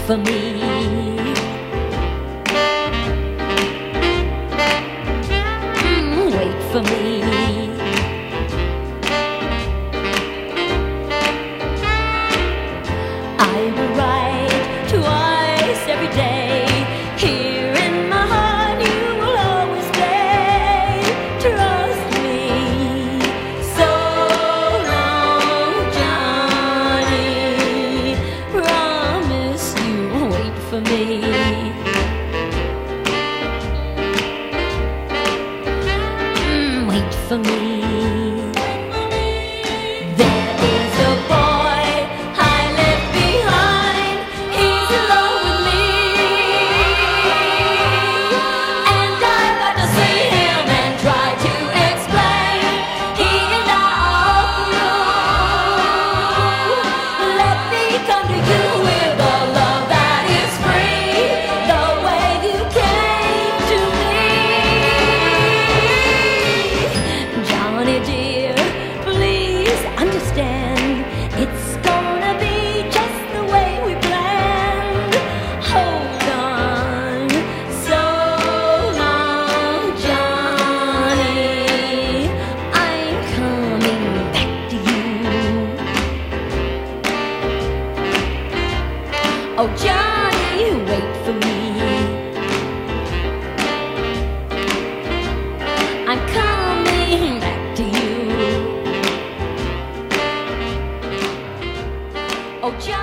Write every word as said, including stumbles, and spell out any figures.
for me. Mm, wait for me. I will write twice every day. Here in my heart you will always stay. Trust me. So long, Johnny. Promise you wait for me. Mm, wait for me. There is a boy I left behind. He's in love with me, and I've got to see him and try to explain. He and I are through. Let me come to you with a love that is free, the way you came to me. Johnny dear, please understand, it's gonna be just the way we planned. Hold on so long, Johnny. I'm coming back to you. Oh, Johnny, wait for me. I'm coming back to you. Oh, Johnny.